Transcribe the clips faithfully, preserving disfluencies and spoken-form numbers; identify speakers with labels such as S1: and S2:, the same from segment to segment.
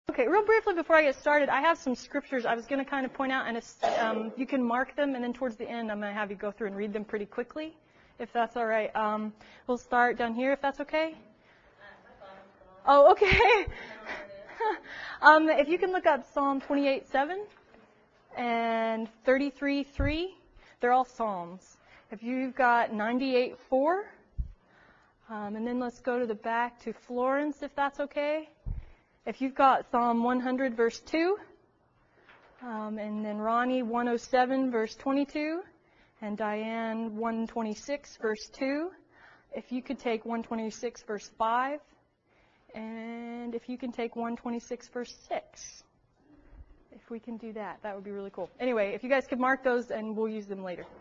S1: Okay, real briefly before I get started, I have some scriptures I was going to kind of point out, and it's, um, you can mark them, and then towards the end I'm going to have you go through and read them pretty quickly, if that's all right. Um, we'll start down here, if that's okay. Oh, okay. um, if you can look up Psalm twenty-eight seven and thirty-three three, they're all Psalms. If you've got ninety-eight four, um, and then let's go to the back to Florence, if that's okay. If you've got Psalm one hundred, verse two, um, and then Ronnie, one oh seven, verse twenty-two, and Diane, one twenty-six, verse two. If you could take one twenty-six, verse five, and if you can take one twenty-six, verse six. If we can do that, that would be really cool. Anyway, if you guys could mark those, and we'll use them later.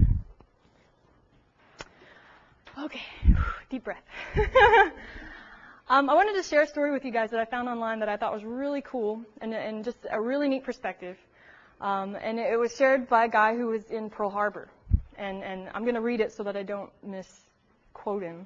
S1: Okay, deep breath. Um, I wanted to share a story with you guys that I found online that I thought was really cool and, and just a really neat perspective. Um, and it was shared by a guy who was in Pearl Harbor. And, and I'm going to read it so that I don't misquote him.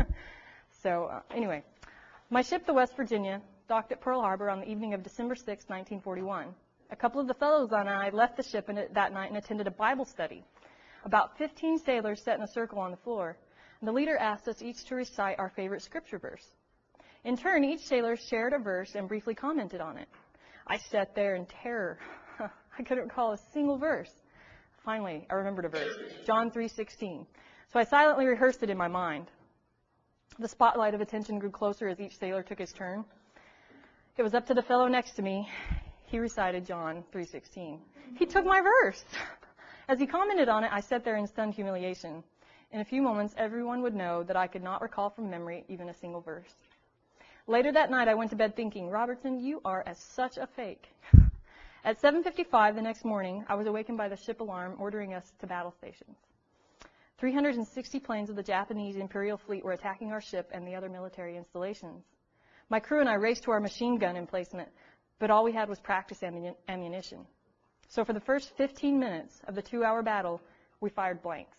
S1: so uh, anyway, my ship, the West Virginia, docked at Pearl Harbor on the evening of December sixth, nineteen forty-one. A couple of the fellows and I left the ship in it that night and attended a Bible study. About fifteen sailors sat in a circle on the floor. And the leader asked us each to recite our favorite scripture verse. In turn, each sailor shared a verse and briefly commented on it. I sat there in terror. I couldn't recall a single verse. Finally, I remembered a verse, John three sixteen. So I silently rehearsed it in my mind. The spotlight of attention grew closer as each sailor took his turn. It was up to the fellow next to me. He recited John three sixteen. He took my verse. As he commented on it, I sat there in stunned humiliation. In a few moments, everyone would know that I could not recall from memory even a single verse. Later that night, I went to bed thinking, Robertson, you are as such a fake. At seven fifty-five the next morning, I was awakened by the ship alarm ordering us to battle stations. three hundred sixty planes of the Japanese Imperial Fleet were attacking our ship and the other military installations. My crew and I raced to our machine gun emplacement, but all we had was practice ammuni- ammunition. So for the first fifteen minutes of the two-hour battle, we fired blanks,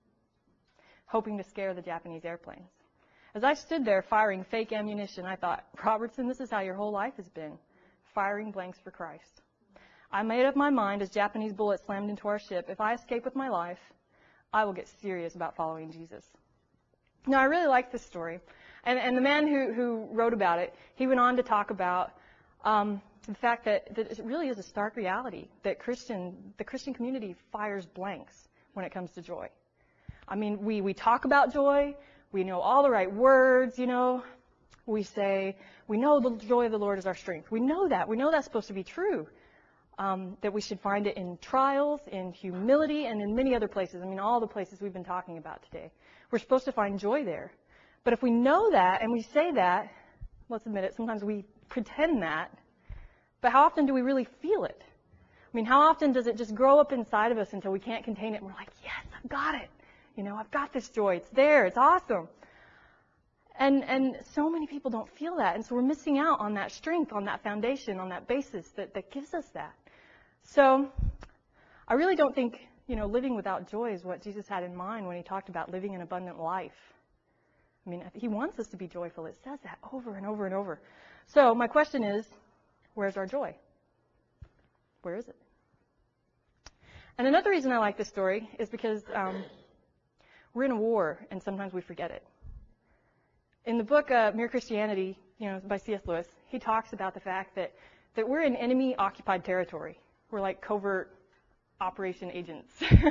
S1: hoping to scare the Japanese airplanes. As I stood there firing fake ammunition, I thought, Robertson, this is how your whole life has been, firing blanks for Christ. I made up my mind as Japanese bullets slammed into our ship, if I escape with my life, I will get serious about following Jesus. Now, I really like this story. And, and the man who, who wrote about it, he went on to talk about um, the fact that, that it really is a stark reality that Christian, the Christian community fires blanks when it comes to joy. I mean, we, we talk about joy. We know all the right words, you know. We say, we know the joy of the Lord is our strength. We know that. We know that's supposed to be true. Um, that we should find it in trials, in humility, and in many other places. I mean, all the places we've been talking about today. We're supposed to find joy there. But if we know that and we say that, let's admit it, sometimes we pretend that. But how often do we really feel it? I mean, how often does it just grow up inside of us until we can't contain it and we're like, yes, I've got it. You know, I've got this joy. It's there. It's awesome. And and so many people don't feel that. And so we're missing out on that strength, on that foundation, on that basis that, that gives us that. So I really don't think, you know, living without joy is what Jesus had in mind when he talked about living an abundant life. I mean, he wants us to be joyful. It says that over and over and over. So my question is, where's our joy? Where is it? And another reason I like this story is because um, we're in a war, and sometimes we forget it. In the book uh, Mere Christianity, you know, by C S Lewis, he talks about the fact that, that we're in enemy-occupied territory. We're like covert operation agents.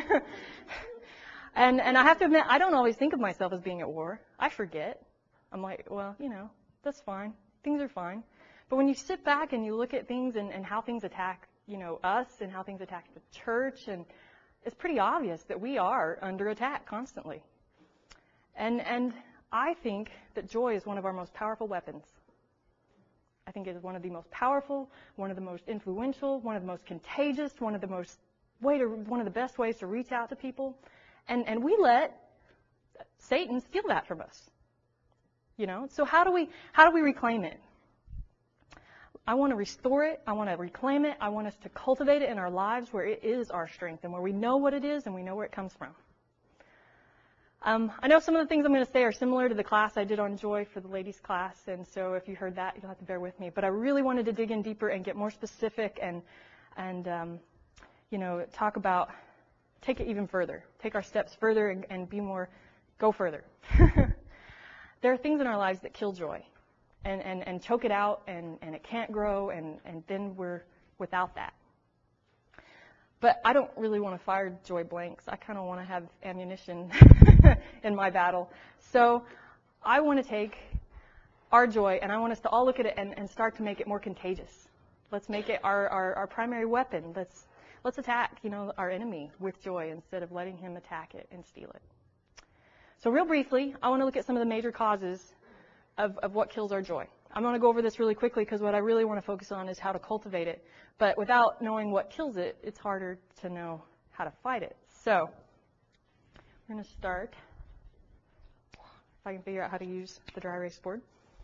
S1: and and I have to admit, I don't always think of myself as being at war. I forget. I'm like, well, you know, that's fine. Things are fine. But when you sit back and you look at things and, and how things attack, you know, us and how things attack the church, and it's pretty obvious that we are under attack constantly. And and I think that joy is one of our most powerful weapons. I think it is one of the most powerful, one of the most influential, one of the most contagious, one of the most way to one of the best ways to reach out to people. And and we let Satan steal that from us. You know? So how do we how do we reclaim it? I want to restore it. I want to reclaim it. I want us to cultivate it in our lives where it is our strength and where we know what it is and we know where it comes from. Um, I know some of the things I'm going to say are similar to the class I did on joy for the ladies' class, and so if you heard that, you'll have to bear with me. But I really wanted to dig in deeper and get more specific and, and um, you know, talk about, take it even further, take our steps further and, and be more, go further. There are things in our lives that kill joy and, and, and choke it out, and, and it can't grow, and, and then we're without that. But I don't really want to fire joy blanks. I kind of want to have ammunition in my battle. So I want to take our joy, and I want us to all look at it and, and start to make it more contagious. Let's make it our, our, our primary weapon. Let's let's attack, you know, our enemy with joy instead of letting him attack it and steal it. So real briefly, I want to look at some of the major causes of, of what kills our joy. I'm going to go over this really quickly because what I really want to focus on is how to cultivate it. But without knowing what kills it, it's harder to know how to fight it. So we're going to start, if I can figure out how to use the dry erase board.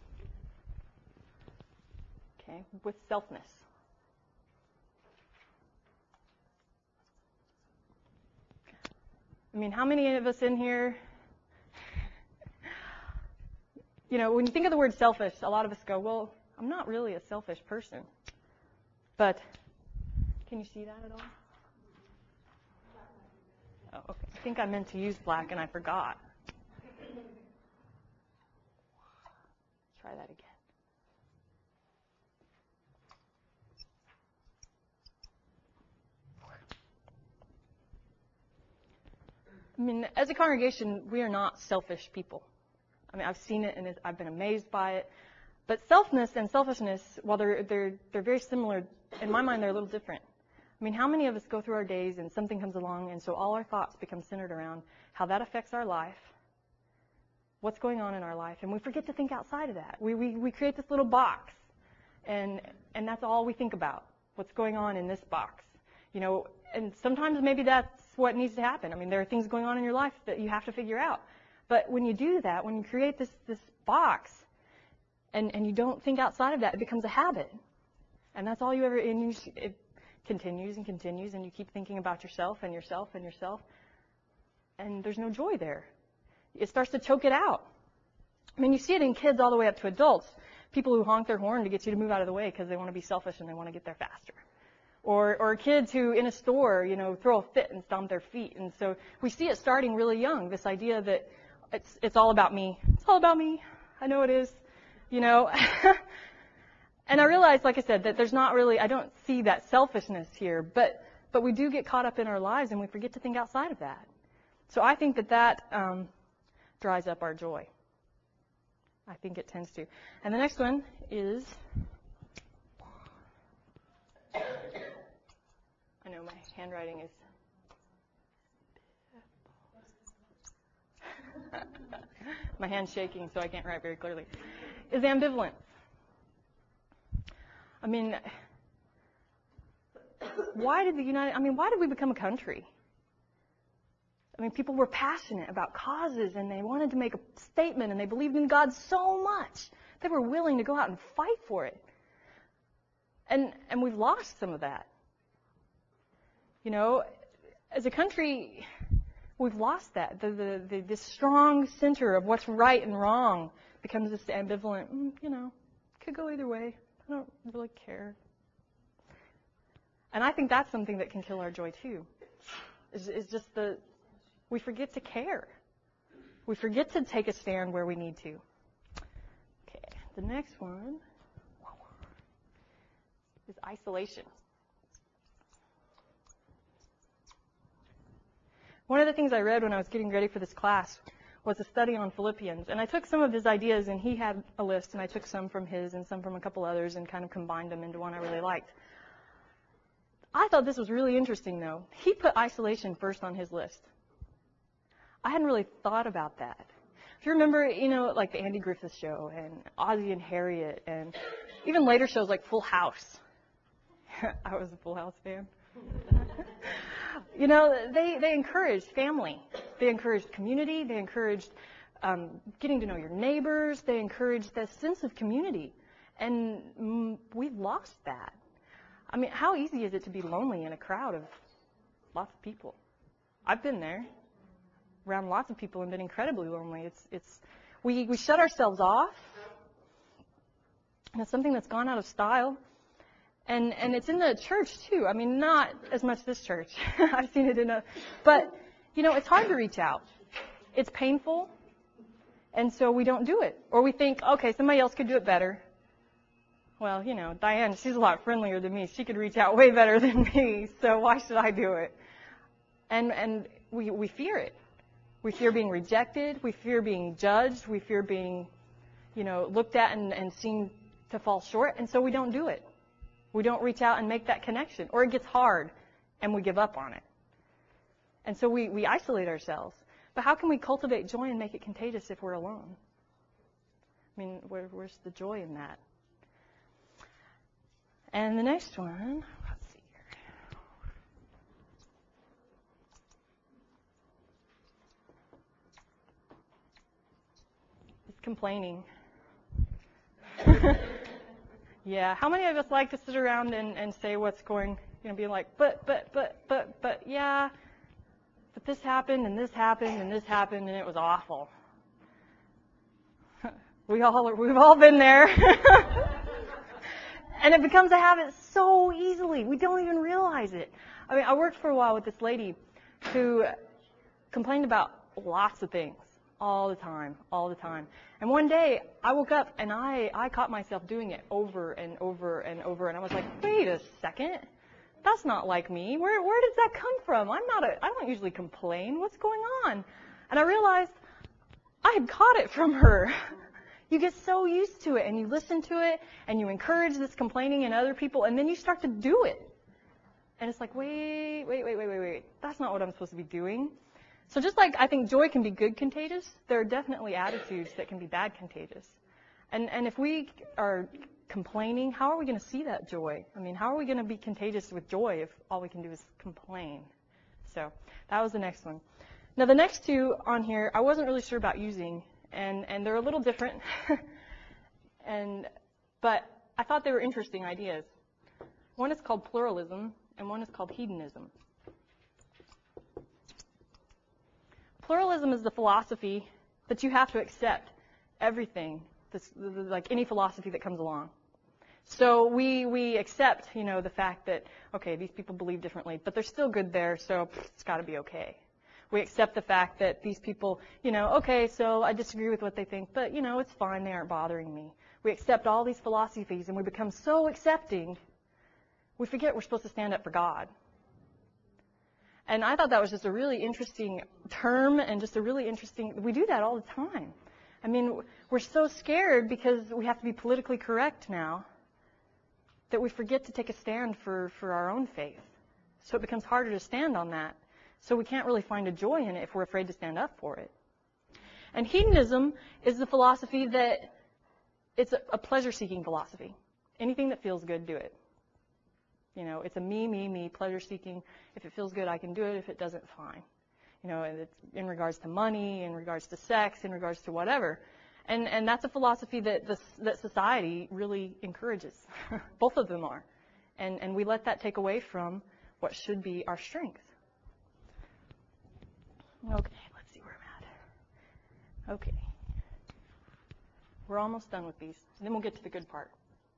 S1: Okay, with selfness. I mean, how many of us in here, you know, when you think of the word selfish, a lot of us go, well, I'm not really a selfish person. But can you see that at all? Oh, okay. I think I meant to use black and I forgot. Try that again. I mean, as a congregation, we are not selfish people. I mean, I've seen it and it's, I've been amazed by it. But selfness and selfishness, while they're, they're, they're very similar, in my mind, they're a little different. I mean, how many of us go through our days and something comes along and so all our thoughts become centered around how that affects our life, what's going on in our life, and we forget to think outside of that. We, we, we create this little box, and, and that's all we think about, what's going on in this box. You know, and sometimes maybe that's what needs to happen. I mean, there are things going on in your life that you have to figure out. But when you do that, when you create this, this box, and, and you don't think outside of that, it becomes a habit. And that's all you ever, and you, it continues and continues, and you keep thinking about yourself and yourself and yourself, and there's no joy there. It starts to choke it out. I mean, you see it in kids all the way up to adults, people who honk their horn to get you to move out of the way because they want to be selfish and they want to get there faster. Or, or kids who, in a store, you know, throw a fit and stomp their feet. And so we see it starting really young, this idea that it's, it's all about me. It's all about me. I know it is, you know. And I realize, like I said, that there's not really, I don't see that selfishness here, but, but we do get caught up in our lives and we forget to think outside of that. So I think that that um, dries up our joy. I think it tends to. And the next one is, I know my handwriting is, my hand's shaking so I can't write very clearly, is ambivalence. I mean, why did the United, I mean, why did we become a country? I mean, people were passionate about causes and they wanted to make a statement and they believed in God so much. They were willing to go out and fight for it. And and we've lost some of that. You know, as a country, we've lost that. The, the, the, this strong center of what's right and wrong becomes this ambivalent, mm, you know, could go either way. I don't really care. And I think that's something that can kill our joy too. Is, is just the, we forget to care. We forget to take a stand where we need to. Okay, the next one is isolation. One of the things I read when I was getting ready for this class was a study on Philippians. And I took some of his ideas, and he had a list, and I took some from his and some from a couple others and kind of combined them into one I really liked. I thought this was really interesting, though. He put isolation first on his list. I hadn't really thought about that. If you remember, you know, like the Andy Griffith Show and Ozzie and Harriet and even later shows like Full House. I was a Full House fan. You know, they, they encouraged family. They encouraged community. They encouraged um, getting to know your neighbors. They encouraged that sense of community. And mm, we've lost that. I mean, how easy is it to be lonely in a crowd of lots of people? I've been there. around lots of people and been incredibly lonely. It's, it's, we, we shut ourselves off. And it's something that's gone out of style. And, and it's in the church too. I mean, not as much this church. I've seen it in a, but, you know, it's hard to reach out. It's painful. And so we don't do it. Or we think, okay, somebody else could do it better. Well, you know, Diane, she's a lot friendlier than me. She could reach out way better than me. So why should I do it? And, and we, we fear it. We fear being rejected. We fear being judged. We fear being, you know, looked at and, and seen to fall short. And so we don't do it. We don't reach out and make that connection. Or it gets hard and we give up on it. And so we, we isolate ourselves. But how can we cultivate joy and make it contagious if we're alone? I mean, where, where's the joy in that? And the next one, let's see here. It's complaining. Yeah, how many of us like to sit around and, and say what's going, you know, being like, but, but, but, but, but, yeah, but this happened, and this happened, and this happened, and it was awful. We all, we've all been there. And it becomes a habit so easily. We don't even realize it. I mean, I worked for a while with this lady who complained about lots of things all the time, all the time. And one day I woke up and I, I caught myself doing it over and over and over. And I was like, wait a second. That's not like me. Where, where does that come from? I'm not a, I don't usually complain. What's going on? And I realized I had caught it from her. You get so used to it, and you listen to it, and you encourage this complaining in other people, and then you start to do it. And it's like, wait, wait, wait, wait, wait, wait. That's not what I'm supposed to be doing. So just like I think joy can be good contagious, there are definitely attitudes that can be bad contagious. And and if we are complaining, how are we going to see that joy? I mean, how are we going to be contagious with joy if all we can do is complain? So that was the next one. Now the next two on here, I wasn't really sure about using. And, and they're a little different, and but I thought they were interesting ideas. One is called pluralism, and one is called hedonism. Pluralism is the philosophy that you have to accept everything, this, like any philosophy that comes along. So we we accept, you know, the fact that, okay, these people believe differently, but they're still good there, so it's got to be okay. We accept the fact that these people, you know, okay, so I disagree with what they think, but, you know, it's fine. They aren't bothering me. We accept all these philosophies, and we become so accepting, we forget we're supposed to stand up for God. And I thought that was just a really interesting term and just a really interesting, we do that all the time. I mean, we're so scared because we have to be politically correct now that we forget to take a stand for, for our own faith. So it becomes harder to stand on that. So we can't really find a joy in it if we're afraid to stand up for it. And hedonism is the philosophy that it's a, a pleasure-seeking philosophy. Anything that feels good, do it. You know, it's a me, me, me, pleasure-seeking. If it feels good, I can do it. If it doesn't, fine. You know, and it's in regards to money, in regards to sex, in regards to whatever. And and that's a philosophy that this, that society really encourages. Both of them are. And and we let that take away from what should be our strength. Okay, let's see where I'm at. Okay. We're almost done with these. And then we'll get to the good part.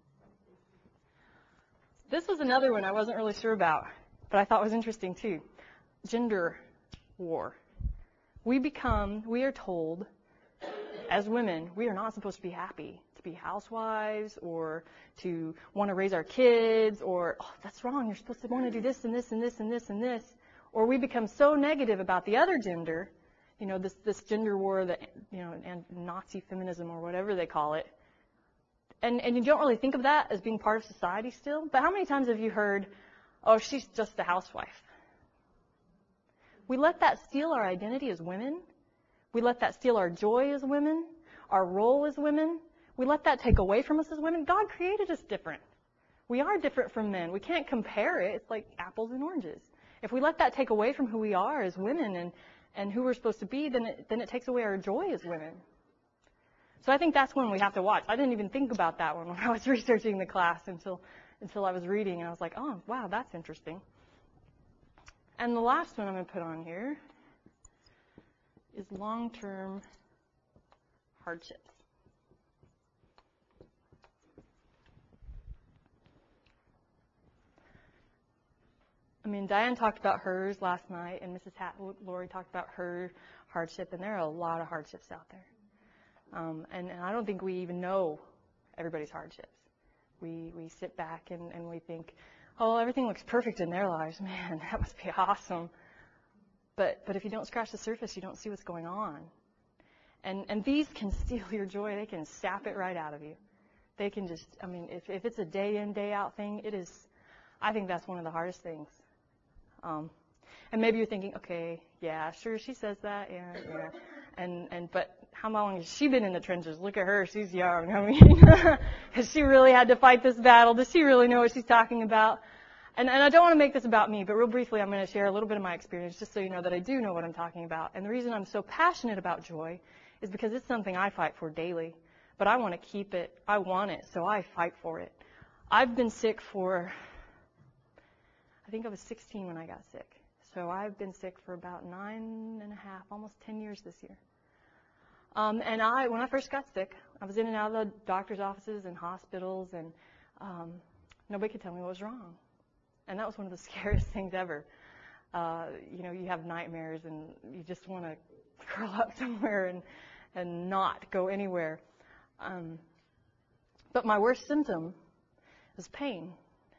S1: This was another one I wasn't really sure about, but I thought was interesting too. Gender war. We become, we are told, as women, we are not supposed to be happy, to be housewives or to want to raise our kids or, oh, that's wrong, you're supposed to want to do this and this and this and this and this. Or we become so negative about the other gender, you know, this, this gender war, that, you know, and Nazi feminism or whatever they call it. And, and you don't really think of that as being part of society still. But how many times have you heard, oh, she's just a housewife? We let that steal our identity as women. We let that steal our joy as women, our role as women. We let that take away from us as women. God created us different. We are different from men. We can't compare it. It's like apples and oranges. If we let that take away from who we are as women and, and who we're supposed to be, then it, then it takes away our joy as women. So I think that's one we have to watch. I didn't even think about that one when I was researching the class until until I was reading, and I was like, oh, wow, that's interesting. And the last one I'm going to put on here is long-term hardships. I mean, Diane talked about hers last night, and Missus Hat- Lori talked about her hardship, and there are a lot of hardships out there. Um, and, and I don't think we even know everybody's hardships. We we sit back and, and we think, oh, everything looks perfect in their lives. Man, that must be awesome. But but if you don't scratch the surface, you don't see what's going on. And and these can steal your joy. They can sap it right out of you. They can just, I mean, if, if it's a day in, day out thing, it is, I think that's one of the hardest things. Um, and maybe you're thinking, okay, yeah, sure, she says that, yeah, yeah. And, and, but how long has she been in the trenches? Look at her, she's young. I mean, has she really had to fight this battle? Does she really know what she's talking about? And, and I don't want to make this about me, but real briefly, I'm going to share a little bit of my experience just so you know that I do know what I'm talking about. And the reason I'm so passionate about joy is because it's something I fight for daily. But I want to keep it. I want it, so I fight for it. I've been sick for, I think I was sixteen when I got sick. So I've been sick for about nine and a half, almost ten years this year. Um, and I, when I first got sick, I was in and out of the doctor's offices and hospitals, and um, nobody could tell me what was wrong. And that was one of the scariest things ever. Uh, you know, you have nightmares, and you just want to curl up somewhere and, and not go anywhere. Um, but my worst symptom is pain.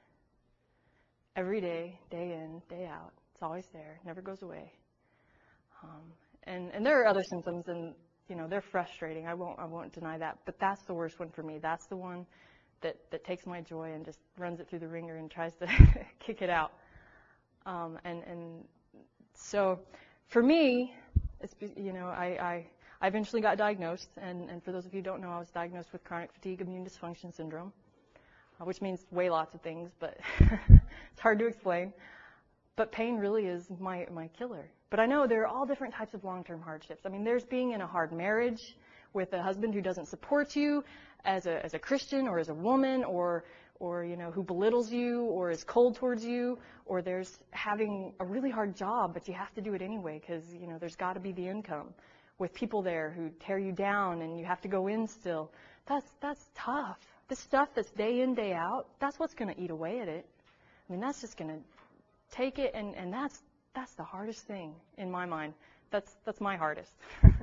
S1: Every day, day in, day out. It's always there, never goes away. Um, and, and there are other symptoms, and you know they're frustrating. I won't I won't deny that. But that's the worst one for me. That's the one that, that takes my joy and just runs it through the ringer and tries to kick it out. Um, and and so for me, it's you know I, I I eventually got diagnosed, and, and for those of you who don't know, I was diagnosed with chronic fatigue immune dysfunction syndrome, uh, which means way lots of things, but it's hard to explain. But pain really is my, my killer. But I know there are all different types of long-term hardships. I mean, there's being in a hard marriage with a husband who doesn't support you as a as a Christian or as a woman, or or you know who belittles you or is cold towards you, or there's having a really hard job, but you have to do it anyway because you know there's got to be the income, with people there who tear you down and you have to go in still. That's that's tough. This stuff that's day in, day out, that's what's going to eat away at it. I mean, that's just going to take it, and, and that's that's the hardest thing in my mind. That's that's my hardest.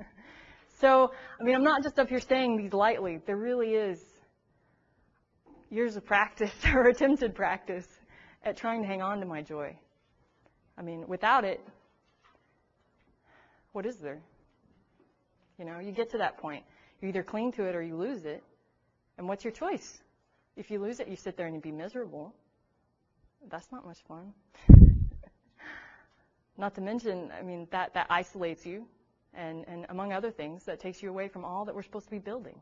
S1: So, I mean, I'm not just up here saying these lightly. There really is years of practice or attempted practice at trying to hang on to my joy. I mean, without it, what is there? You know, you get to that point. You either cling to it or you lose it. And what's your choice? If you lose it, you sit there and you be miserable. That's not much fun. Not to mention, I mean, that, that isolates you, and, and among other things, that takes you away from all that we're supposed to be building.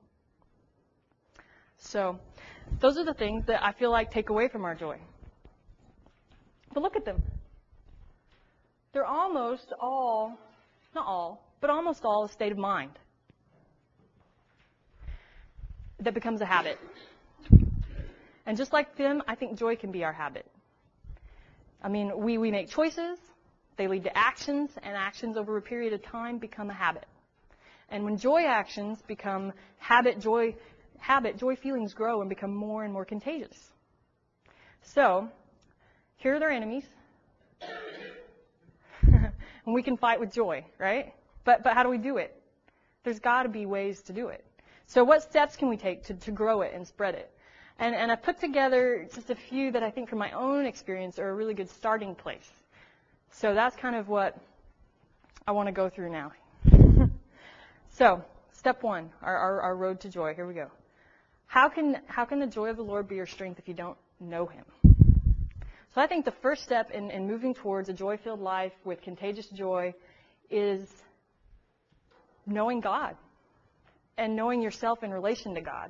S1: So, those are the things that I feel like take away from our joy. But look at them. They're almost all, not all, but almost all a state of mind that becomes a habit. And just like them, I think joy can be our habit. I mean, we, we make choices, they lead to actions, and actions over a period of time become a habit. And when joy actions become habit, joy, habit, joy feelings grow and become more and more contagious. So, here are their enemies. And we can fight with joy, right? But but how do we do it? There's got to be ways to do it. So what steps can we take to, to grow it and spread it? And, and I've put together just a few that I think from my own experience are a really good starting place. So that's kind of what I want to go through now. So, step one, our, our, our road to joy. Here we go. How can how can the joy of the Lord be your strength if you don't know Him? So I think the first step in, in moving towards a joy-filled life with contagious joy is knowing God and knowing yourself in relation to God.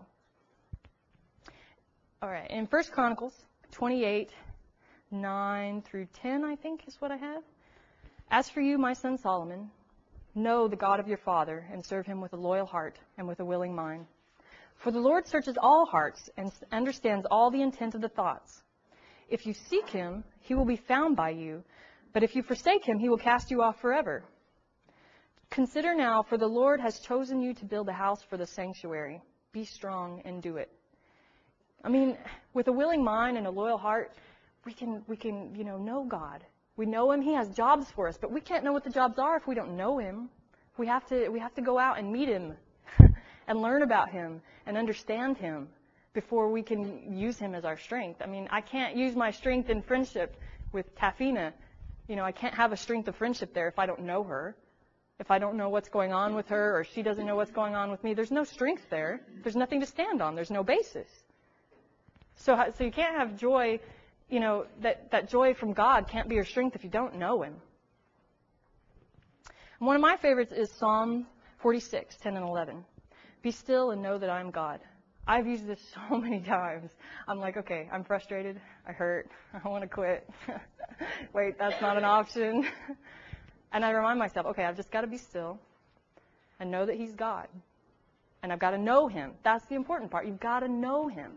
S1: All right, in First Chronicles twenty-eight, nine through ten, I think is what I have. As for you, my son Solomon, know the God of your father and serve him with a loyal heart and with a willing mind. For the Lord searches all hearts and understands all the intent of the thoughts. If you seek him, he will be found by you, but if you forsake him, he will cast you off forever. Consider now, for the Lord has chosen you to build a house for the sanctuary. Be strong and do it. I mean, with a willing mind and a loyal heart, we can, we can, you know, know God. We know Him. He has jobs for us, but we can't know what the jobs are if we don't know Him. We have to, we have to go out and meet Him and learn about Him and understand Him before we can use Him as our strength. I mean, I can't use my strength in friendship with Tafina. You know, I can't have a strength of friendship there if I don't know her. If I don't know what's going on with her or she doesn't know what's going on with me, there's no strength there. There's nothing to stand on. There's no basis. So, so you can't have joy, you know, that, that joy from God can't be your strength if you don't know Him. And one of my favorites is Psalm forty-six, ten and eleven. Be still and know that I am God. I've used this so many times. I'm like, okay, I'm frustrated. I hurt. I want to quit. Wait, that's not an option. And I remind myself, okay, I've just got to be still and know that He's God. And I've got to know Him. That's the important part. You've got to know Him.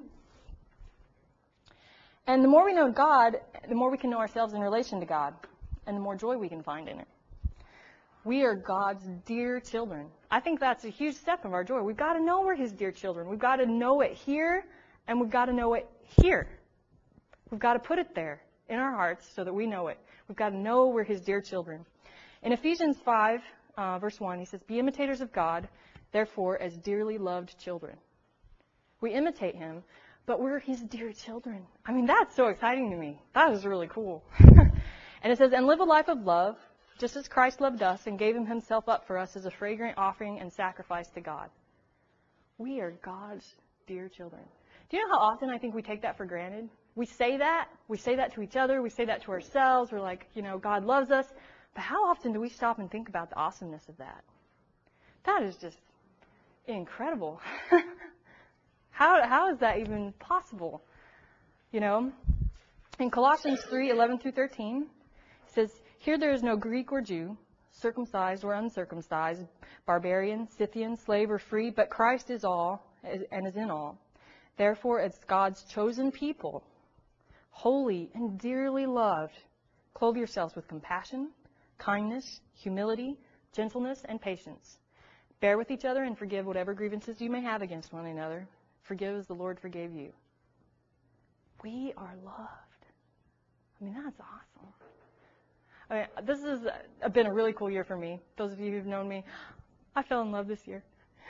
S1: And the more we know God, the more we can know ourselves in relation to God, and the more joy we can find in it. We are God's dear children. I think that's a huge step of our joy. We've got to know we're His dear children. We've got to know it here, and we've got to know it here. We've got to put it there in our hearts so that we know it. We've got to know we're His dear children. In Ephesians five, uh, verse one, he says, be imitators of God, therefore, as dearly loved children. We imitate Him, but we're His dear children. I mean, that's so exciting to me. That is really cool. And it says, and live a life of love, just as Christ loved us and gave Himself up for us as a fragrant offering and sacrifice to God. We are God's dear children. Do you know how often I think we take that for granted? We say that. We say that to each other. We say that to ourselves. We're like, you know, God loves us. But how often do we stop and think about the awesomeness of that? That is just incredible. how how is that even possible? You know, in Colossians three, eleven through thirteen, it says, here there is no Greek or Jew, circumcised or uncircumcised, barbarian, Scythian, slave or free, but Christ is all and is in all. Therefore, as God's chosen people, holy and dearly loved, clothe yourselves with compassion, kindness, humility, gentleness, and patience. Bear with each other and forgive whatever grievances you may have against one another. Forgive as the Lord forgave you. We are loved. I mean, that's awesome. I mean, this has been a really cool year for me. Those of you who've known me, I fell in love this year.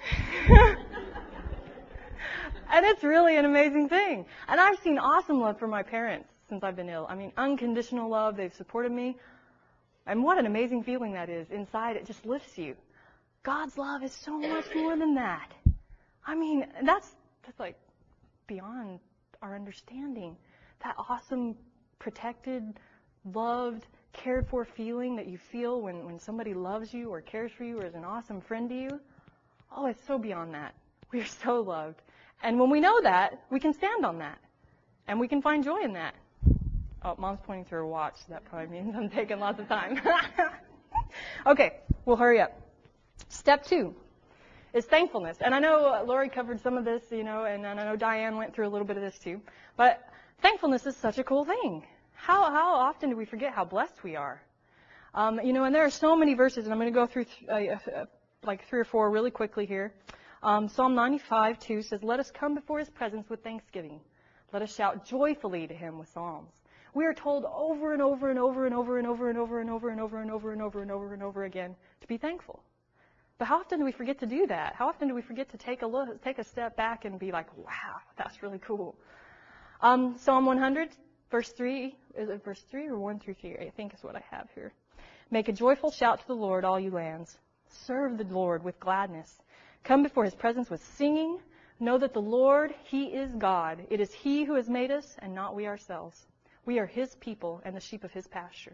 S1: And it's really an amazing thing. And I've seen awesome love from my parents since I've been ill. I mean, unconditional love. They've supported me. And what an amazing feeling that is. Inside, it just lifts you. God's love is so much more than that. I mean, that's, that's like beyond our understanding. That awesome, protected, loved, cared for feeling that you feel when, when somebody loves you or cares for you or is an awesome friend to you. Oh, it's so beyond that. We are so loved. And when we know that, we can stand on that. And we can find joy in that. Oh, Mom's pointing to her watch. So that probably means I'm taking lots of time. Okay, we'll hurry up. Step two is thankfulness. And I know Lori covered some of this, you know, and I know Diane went through a little bit of this too. But thankfulness is such a cool thing. How how often do we forget how blessed we are? Um, you know, and there are so many verses, and I'm going to go through th- uh, uh, like three or four really quickly here. Um, Psalm ninety-five, two says, let us come before His presence with thanksgiving. Let us shout joyfully to Him with psalms. We are told over and over and over and over and over and over and over and over and over and over and over and over again to be thankful. But how often do we forget to do that? How often do we forget to take a look, take a step back and be like, wow, that's really cool. Um, Psalm one hundred, verse three, is it verse three or one through three? I think is what I have here. Make a joyful shout to the Lord, all you lands. Serve the Lord with gladness. Come before His presence with singing. Know that the Lord, He is God. It is He who has made us and not we ourselves. We are His people and the sheep of His pasture.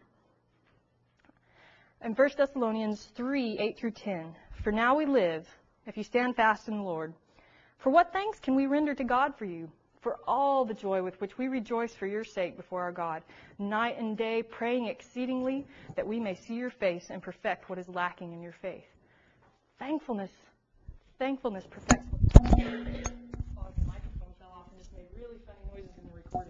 S1: In First Thessalonians three, eight through ten, for now we live, if you stand fast in the Lord. For what thanks can we render to God for you? For all the joy with which we rejoice for your sake before our God, night and day praying exceedingly that we may see your face and perfect what is lacking in your faith. Thankfulness, thankfulness perfects what is lacking. Oh, the microphone fell off and just made really funny noises in the recording.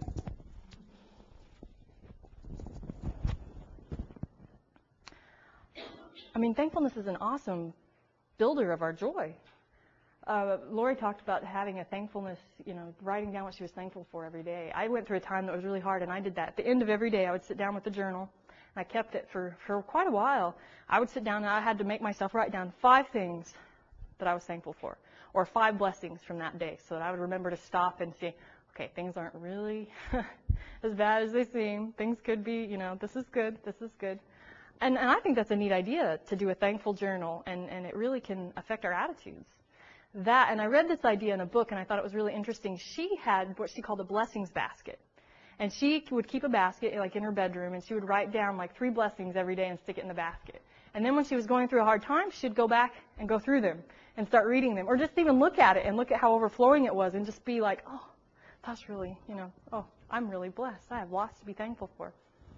S1: I mean, thankfulness is an awesome builder of our joy. Uh, Lori talked about having a thankfulness, you know, writing down what she was thankful for every day. I went through a time that was really hard, and I did that. At the end of every day, I would sit down with the journal, and I kept it for, for quite a while. I would sit down, and I had to make myself write down five things that I was thankful for, or five blessings from that day, so that I would remember to stop and say, okay, things aren't really as bad as they seem. Things could be, you know, this is good, this is good. And, and I think that's a neat idea, to do a thankful journal, and, and it really can affect our attitudes. That, and I read this idea in a book, and I thought it was really interesting. She had what she called a blessings basket. And she would keep a basket, like, in her bedroom, and she would write down, like, three blessings every day and stick it in the basket. And then when she was going through a hard time, she'd go back and go through them and start reading them. Or just even look at it and look at how overflowing it was and just be like, oh, that's really, you know, oh, I'm really blessed. I have lots to be thankful for.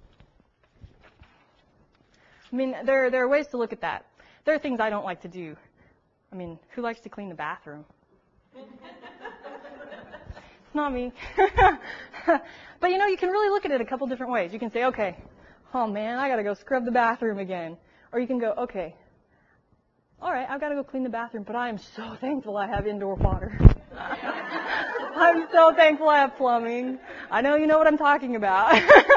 S1: I mean, there, there are ways to look at that. There are things I don't like to do. I mean, who likes to clean the bathroom? It's not me. But, you know, you can really look at it a couple different ways. You can say, okay, oh, man, I got to go scrub the bathroom again. Or you can go, okay, all right, I've got to go clean the bathroom, but I am so thankful I have indoor water. I'm so thankful I have plumbing. I know you know what I'm talking about.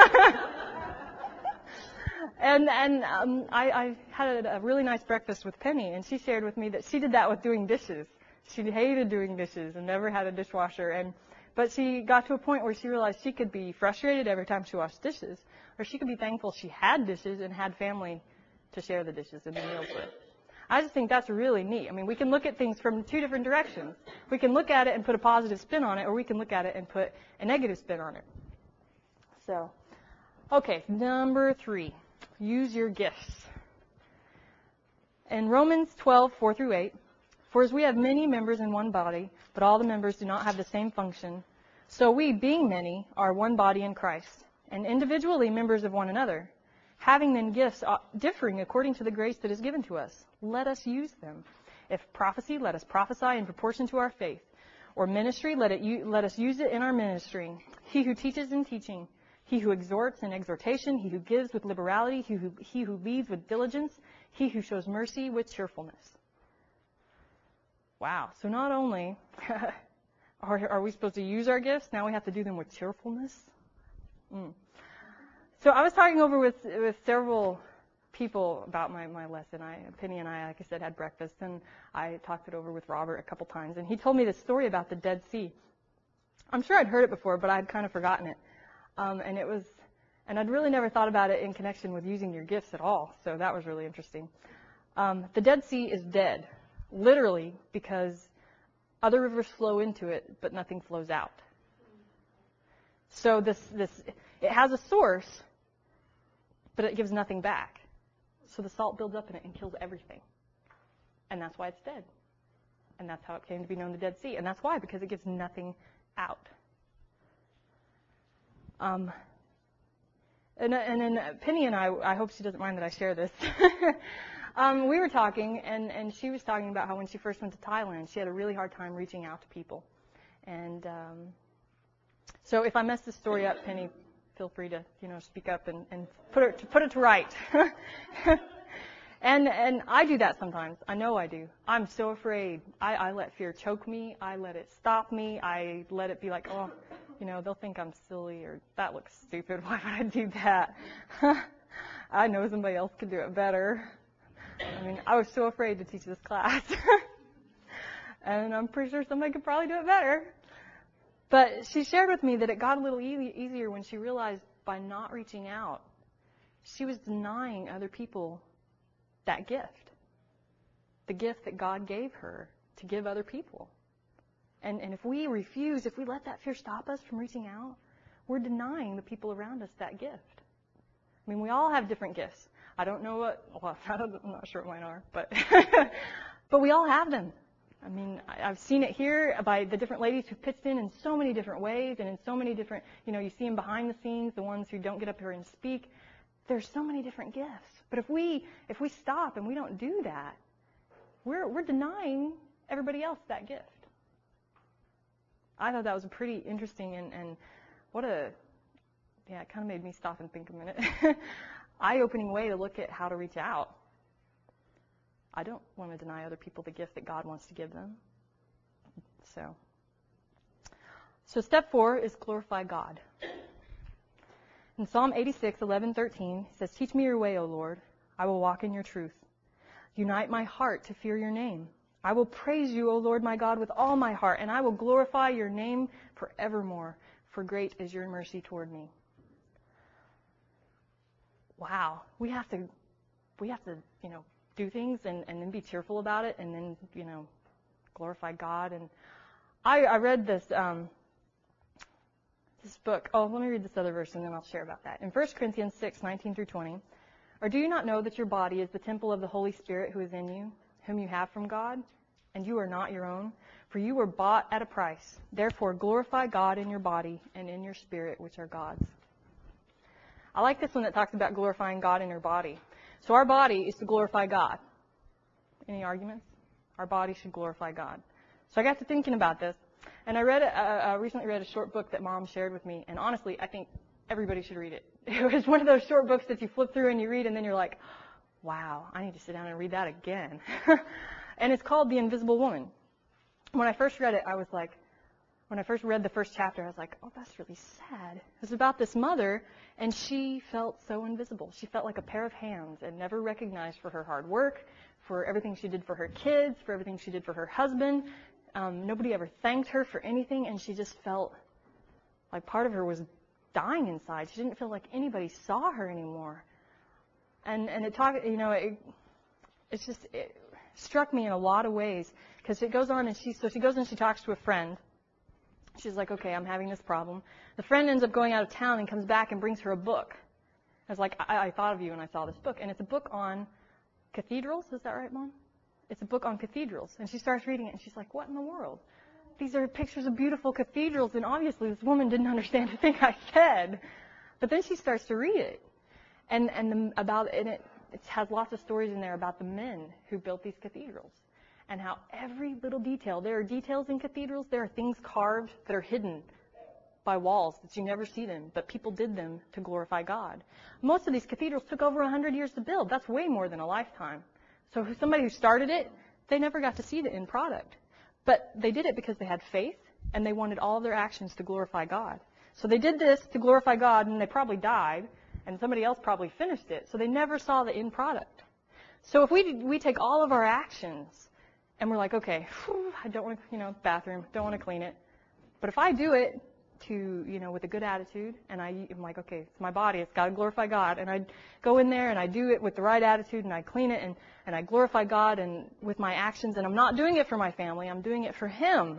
S1: And and um, I, I had a, a really nice breakfast with Penny, and she shared with me that she did that with doing dishes. She hated doing dishes and never had a dishwasher. And but she got to a point where she realized she could be frustrated every time she washed dishes, or she could be thankful she had dishes and had family to share the dishes and the meals with. I just think that's really neat. I mean, we can look at things from two different directions. We can look at it and put a positive spin on it, or we can look at it and put a negative spin on it. So, okay, number three. Use your gifts. In Romans twelve, four through eight, for as we have many members in one body, but all the members do not have the same function, so we, being many, are one body in Christ, and individually members of one another, having then gifts differing according to the grace that is given to us. Let us use them. If prophecy, let us prophesy in proportion to our faith. Or ministry, let, it, let us use it in our ministering. He who teaches in teaching. He who exhorts in exhortation, he who gives with liberality, he who, he who leads with diligence, he who shows mercy with cheerfulness. Wow. So not only are, are we supposed to use our gifts, now we have to do them with cheerfulness. Mm. So I was talking over with, with several people about my, my lesson. I, Penny and I, like I said, had breakfast, and I talked it over with Robert a couple times, and he told me this story about the Dead Sea. I'm sure I'd heard it before, but I'd kind of forgotten it. Um, and it was, and I'd really never thought about it in connection with using your gifts at all. So that was really interesting. Um, the Dead Sea is dead, literally, because other rivers flow into it, but nothing flows out. So this, this, it has a source, but it gives nothing back. So the salt builds up in it and kills everything. And that's why it's dead. And that's how it came to be known the Dead Sea. And that's why, because it gives nothing out. Um, and, and then Penny and I, I hope she doesn't mind that I share this. um, we were talking, and, and she was talking about how when she first went to Thailand, she had a really hard time reaching out to people. And um, so if I mess this story up, Penny, feel free to, you know, speak up and, and put it to put it to right. and and I do that sometimes. I know I do. I'm so afraid. I, I let fear choke me. I let it stop me. I let it be like, oh, you know, they'll think I'm silly, or that looks stupid. Why would I do that? I know somebody else could do it better. I mean, I was so afraid to teach this class. And I'm pretty sure somebody could probably do it better. But she shared with me that it got a little e- easier when she realized by not reaching out, she was denying other people that gift. The gift that God gave her to give other people. And, and if we refuse, if we let that fear stop us from reaching out, we're denying the people around us that gift. I mean, we all have different gifts. I don't know what, well, I'm not sure what mine are, but, but we all have them. I mean, I've seen it here by the different ladies who pitched in in so many different ways and in so many different, you know, you see them behind the scenes, the ones who don't get up here and speak. There's so many different gifts. But if we, if we stop and we don't do that, we're, we're denying everybody else that gift. I thought that was a pretty interesting and, and what a, yeah, it kind of made me stop and think a minute. Eye-opening way to look at how to reach out. I don't want to deny other people the gift that God wants to give them. So, so step four is glorify God. In Psalm eighty-six, eleven, thirteen, it says, "Teach me your way, O Lord. I will walk in your truth. Unite my heart to fear your name. I will praise you, O Lord my God, with all my heart, and I will glorify your name forevermore, for great is your mercy toward me." Wow, we have to, we have to, you know, do things and, and then be cheerful about it, and then, you know, glorify God. And I, I read this um, this book. Oh, let me read this other verse, and then I'll share about that. In First Corinthians six, nineteen through twenty, "Or do you not know that your body is the temple of the Holy Spirit who is in you, whom you have from God? And you are not your own, for you were bought at a price. Therefore glorify God in your body and in your spirit, which are God's." I like this one that talks about glorifying God in your body. So our body is to glorify God. Any arguments? Our body should glorify God. So I got to thinking about this, and I read a, I recently read a short book that Mom shared with me, and honestly, I think everybody should read it. It was one of those short books that you flip through and you read, and then you're like, wow, I need to sit down and read that again. And it's called The Invisible Woman. When I first read it, I was like, when I first read the first chapter, I was like, oh, that's really sad. It was about this mother, and she felt so invisible. She felt like a pair of hands and never recognized for her hard work, for everything she did for her kids, for everything she did for her husband. Um, nobody ever thanked her for anything, and she just felt like part of her was dying inside. She didn't feel like anybody saw her anymore. And and it talked, you know, it, it's just, it struck me in a lot of ways, because it goes on, and she, so she goes and she talks to a friend. She's like, okay, I'm having this problem. The friend ends up going out of town and comes back and brings her a book. I was like, I, I thought of you when I saw this book. And it's a book on cathedrals. Is that right, Mom? It's a book on cathedrals. And she starts reading it, and she's like, what in the world? These are pictures of beautiful cathedrals, and obviously this woman didn't understand a thing I said. But then she starts to read it. And and the, about and it, it has lots of stories in there about the men who built these cathedrals. And how every little detail, there are details in cathedrals, there are things carved that are hidden by walls that you never see them, but people did them to glorify God. Most of these cathedrals took over one hundred years to build. That's way more than a lifetime. So somebody who started it, they never got to see the end product. But they did it because they had faith, and they wanted all of their actions to glorify God. So they did this to glorify God, and they probably died, and somebody else probably finished it. So they never saw the end product. So if we we take all of our actions, and we're like, okay, whew, I don't want to, you know, bathroom, don't want to clean it. But if I do it to, you know, with a good attitude, and I, I'm like, okay, it's my body, it's got to glorify God. And I go in there and I do it with the right attitude, and I clean it, and, and I glorify God and with my actions, and I'm not doing it for my family, I'm doing it for Him.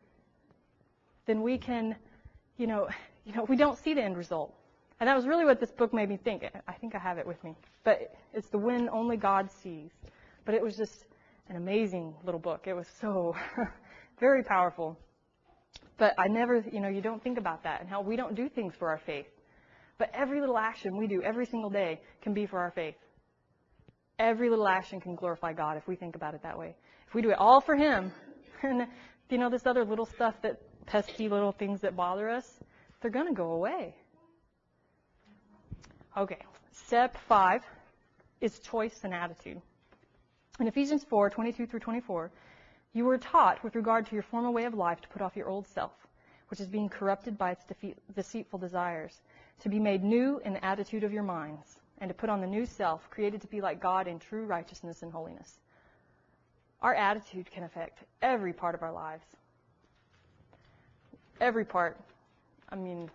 S1: Then we can, you know, you know, we don't see the end result. And that was really what this book made me think. I think I have it with me. But it's the win only God sees. But it was just an amazing little book. It was so very powerful. But I never, you know, you don't think about that and how we don't do things for our faith. But every little action we do every single day can be for our faith. Every little action can glorify God if we think about it that way. If we do it all for Him, and, you know, this other little stuff that, pesky little things that bother us, they're going to go away. Okay, step five is choice and attitude. In Ephesians four, twenty-two through twenty-four, you were taught with regard to your former way of life to put off your old self, which is being corrupted by its defeat, deceitful desires, to be made new in the attitude of your minds, and to put on the new self, created to be like God in true righteousness and holiness. Our attitude can affect every part of our lives. Every part. I mean,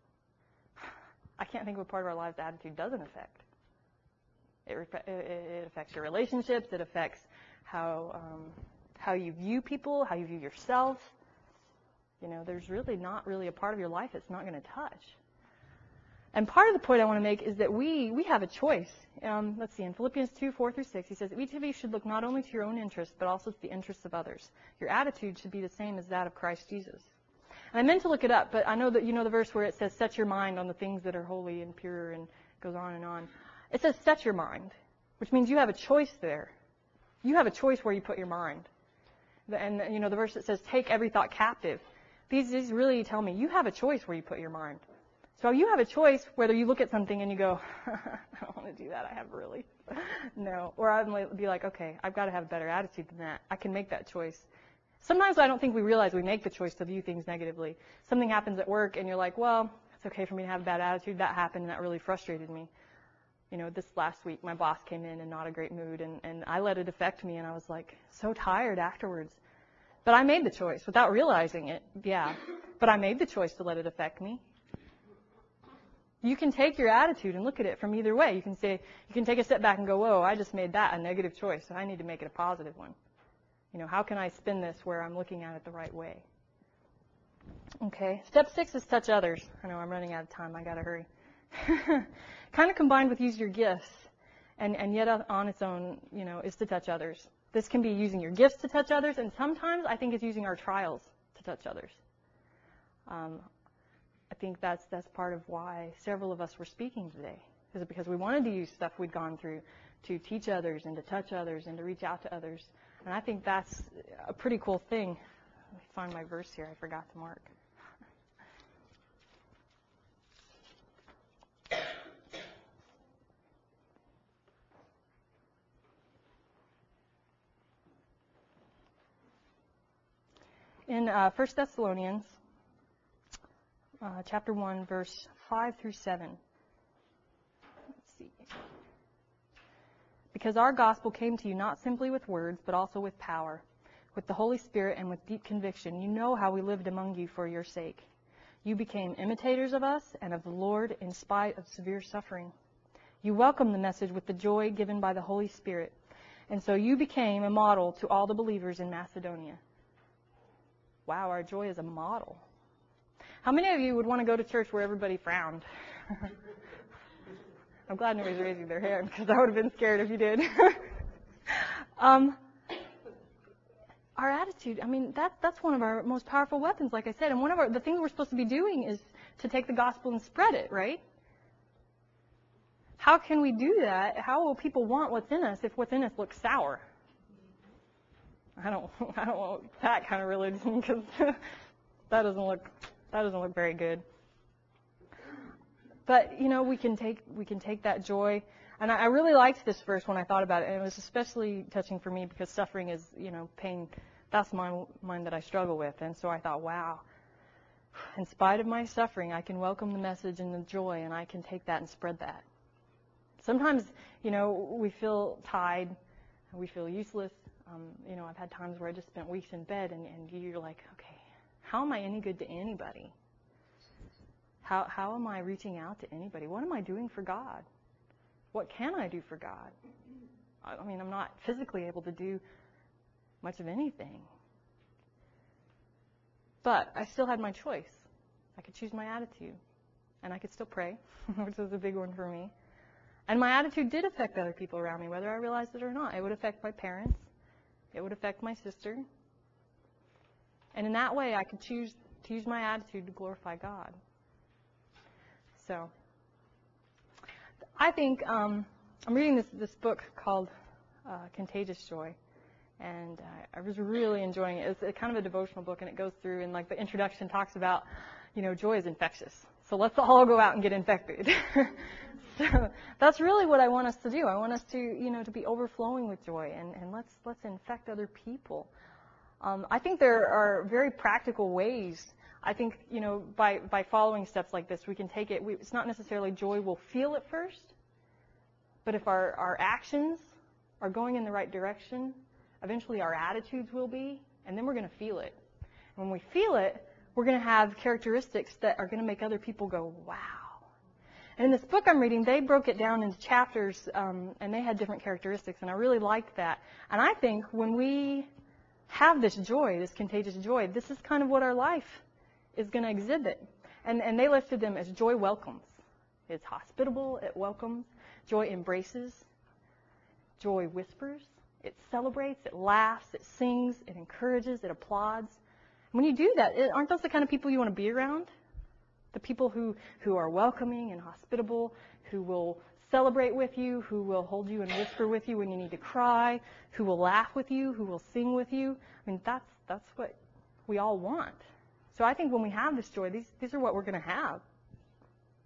S1: I can't think of a part of our lives attitude doesn't affect. It, it affects your relationships. It affects how um, how you view people, how you view yourself. You know, there's really not really a part of your life it's not going to touch. And part of the point I want to make is that we we have a choice. Um, let's see, in Philippians two, four through six, he says, each of you should look not only to your own interests, but also to the interests of others. Your attitude should be the same as that of Christ Jesus. And I meant to look it up, but I know that you know the verse where it says, set your mind on the things that are holy and pure, and goes on and on. It says set your mind, which means you have a choice there. You have a choice where you put your mind. And, you know, the verse that says take every thought captive. These, these really tell me you have a choice where you put your mind. So you have a choice whether you look at something and you go, I don't want to do that, I have really. No. Or I might be like, okay, I've got to have a better attitude than that. I can make that choice. Sometimes I don't think we realize we make the choice to view things negatively. Something happens at work and you're like, well, it's okay for me to have a bad attitude. That happened and that really frustrated me. You know, this last week my boss came in in not a great mood and, and I let it affect me and I was like so tired afterwards. But I made the choice without realizing it. Yeah. But I made the choice to let it affect me. You can take your attitude and look at it from either way. You can say, you can take a step back and go, whoa, I just made that a negative choice, so I need to make it a positive one. You know, how can I spin this where I'm looking at it the right way? Okay, step six is touch others. I know I'm running out of time, I gotta hurry. Kind of combined with use your gifts, and, and yet on its own, you know, is to touch others. This can be using your gifts to touch others, and sometimes I think it's using our trials to touch others. Um, I think that's that's part of why several of us were speaking today, is because we wanted to use stuff we'd gone through to teach others and to touch others and to reach out to others. And I think that's a pretty cool thing. Let me find my verse here. I forgot to mark. In uh, First Thessalonians, Uh, chapter one, verse five through seven. Let's see. Because our gospel came to you not simply with words, but also with power, with the Holy Spirit and with deep conviction. You know how we lived among you for your sake. You became imitators of us and of the Lord in spite of severe suffering. You welcomed the message with the joy given by the Holy Spirit, and so you became a model to all the believers in Macedonia. Wow, our joy is a model. How many of you would want to go to church where everybody frowned? I'm glad nobody's raising their hand because I would have been scared if you did. um, our attitude, I mean, that, that's one of our most powerful weapons, like I said. And one of our, the things we're supposed to be doing is to take the gospel and spread it, right? How can we do that? How will people want what's in us if what's in us looks sour? I don't, I don't want that kind of religion because that doesn't look... That doesn't look very good. But, you know, we can take we can take that joy. And I, I really liked this verse when I thought about it. And it was especially touching for me because suffering is, you know, pain. That's mine, mine that I struggle with. And so I thought, wow, in spite of my suffering, I can welcome the message and the joy, and I can take that and spread that. Sometimes, you know, we feel tied. We feel useless. Um, you know, I've had times where I just spent weeks in bed, and, and you're like, okay, how am I any good to anybody? How how am I reaching out to anybody? What am I doing for God? What can I do for God? I mean, I'm not physically able to do much of anything. But I still had my choice. I could choose my attitude. And I could still pray, which was a big one for me. And my attitude did affect other people around me, whether I realized it or not. It would affect my parents. It would affect my sister. And in that way, I could choose to use my attitude to glorify God. So, I think um, I'm reading this this book called uh, Contagious Joy, and uh, I was really enjoying it. It's a, kind of a devotional book, and it goes through, and like the introduction talks about, you know, joy is infectious. So let's all go out and get infected. So that's really what I want us to do. I want us to, you know, to be overflowing with joy, and, and let's let's infect other people. Um, I think there are very practical ways. I think, you know, by, by following steps like this, we can take it. We, it's not necessarily joy we'll feel at first, but if our, our actions are going in the right direction, eventually our attitudes will be, and then we're going to feel it. When we feel it, we're going to have characteristics that are going to make other people go, wow. And in this book I'm reading, they broke it down into chapters, um, and they had different characteristics, and I really liked that. And I think when we have this joy, this contagious joy, this is kind of what our life is going to exhibit. And, and they listed them as joy welcomes. It's hospitable, it welcomes. Joy embraces. Joy whispers. It celebrates, it laughs, it sings, it encourages, it applauds. When you do that, it, aren't those the kind of people you want to be around? The people who, who are welcoming and hospitable, who will celebrate with you, who will hold you and whisper with you when you need to cry, who will laugh with you, who will sing with you. I mean, that's that's what we all want. So I think when we have this joy, these these are what we're going to have.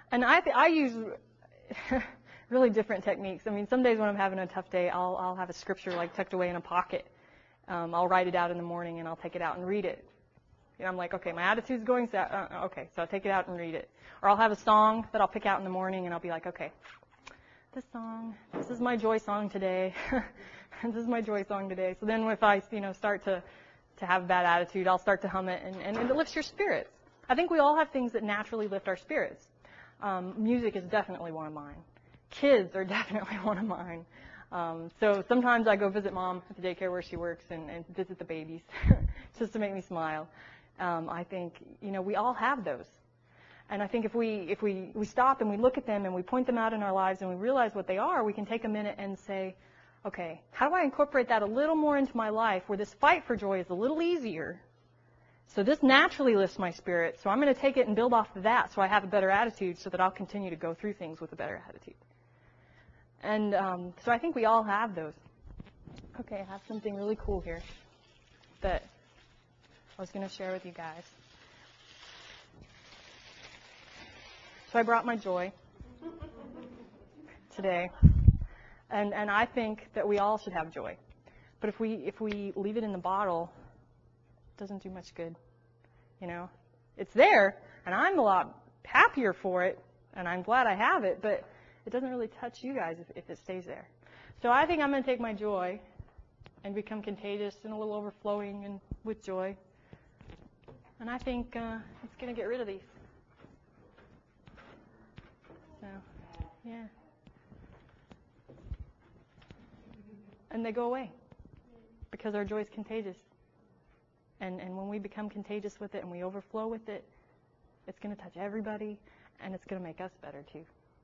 S1: And I th- I use really different techniques. I mean, some days when I'm having a tough day, I'll I'll have a scripture like tucked away in a pocket. Um, I'll write it out in the morning and I'll take it out and read it. And I'm like, okay, my attitude's going south. Uh, okay, so I'll take it out and read it. Or I'll have a song that I'll pick out in the morning and I'll be like, okay, this song, this is my joy song today. This is my joy song today. So then if I, you know, start to, to have a bad attitude, I'll start to hum it and, and it lifts your spirits. I think we all have things that naturally lift our spirits. Um, music is definitely one of mine. Kids are definitely one of mine. Um, so sometimes I go visit mom at the daycare where she works and, and visit the babies just to make me smile. Um, I think, you know, we all have those. And I think if we if we, we stop and we look at them and we point them out in our lives and we realize what they are, we can take a minute and say, okay, how do I incorporate that a little more into my life where this fight for joy is a little easier? So this naturally lifts my spirit. So I'm going to take it and build off of that so I have a better attitude so that I'll continue to go through things with a better attitude. And um, so I think we all have those. Okay, I have something really cool here that I was going to share with you guys. So I brought my joy today. And and I think that we all should have joy. But if we if we leave it in the bottle, it doesn't do much good. You know? It's there, and I'm a lot happier for it, and I'm glad I have it, but it doesn't really touch you guys if, if it stays there. So I think I'm going to take my joy and become contagious and a little overflowing and with joy. And I think uh, it's going to get rid of these. So, yeah. And they go away because our joy is contagious. And and when we become contagious with it and we overflow with it, it's going to touch everybody and it's going to make us better too.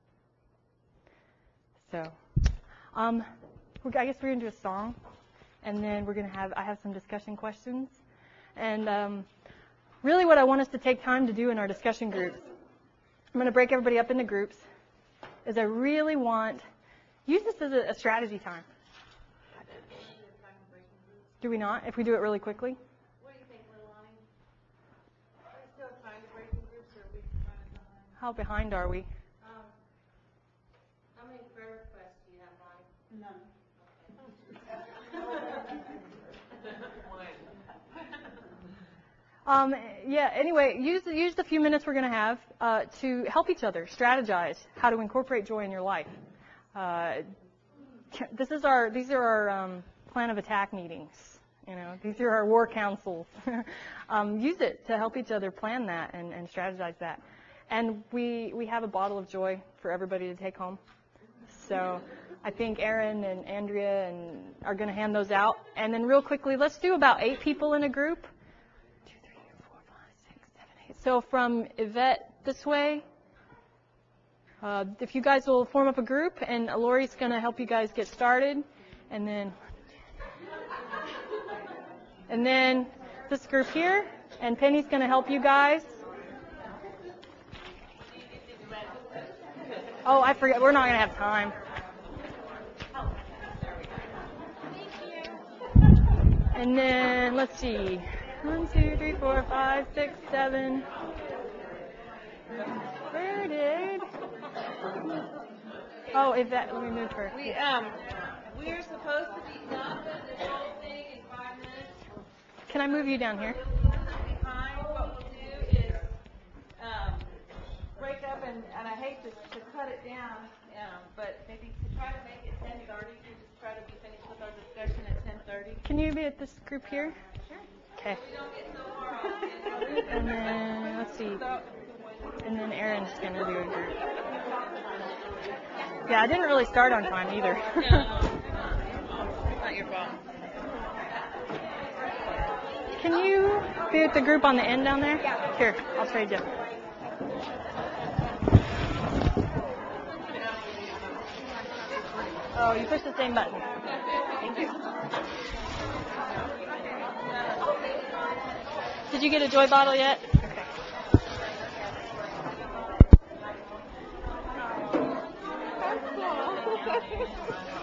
S1: So, um, we're, I guess we're going to do a song, and then we're going to have, I have some discussion questions. And um, really what I want us to take time to do in our discussion groups, I'm going to break everybody up into groups, is I really want, use this as a, a strategy time. Do we not, if we do it really quickly?
S2: What do you think, Lilani? Are we still time to break in groups, or are we running behind?
S1: How behind are we?
S2: Um, how many prayer requests do you have, Bonnie? None.
S1: Um, yeah, anyway, use, use the few minutes we're going to have uh, to help each other strategize how to incorporate joy in your life. Uh, this is our, these are our um, plan of attack meetings. You know, these are our war councils. um, use it to help each other plan that and, and strategize that. And we we have a bottle of joy for everybody to take home. So I think Aaron and Andrea and are going to hand those out. And then real quickly, let's do about eight people in a group. Two, three, four, five, six, seven, eight. So from Yvette this way, uh, if you guys will form up a group, and Lori's going to help you guys get started. And then... And then this group here, and Penny's going to help you guys. Oh, I forget. We're not going to have time. And then, let's see. One, two, three, four, five, six, seven. Where did... Oh, is that... Let me move her.
S2: We, um, we're supposed to be done with this whole thing in five minutes.
S1: Can I move you down here?
S2: Behind, what we'll do is um, break up, and, and I hate to, to cut it down, um, but maybe to try to make it ten thirty, we just try to be finished with our discussion at ten thirty.
S1: Can you be at this group here?
S2: Sure.
S1: Okay.
S2: We don't get so far off.
S1: And then, let's see. And then Aaron's going to do a group. Yeah, I didn't really start on time either.
S2: Not your fault.
S1: Can you be with the group on the end down there? Yeah. Here, I'll trade you. Oh, you pushed the same button. Thank you. Did you get a joy bottle yet? Okay.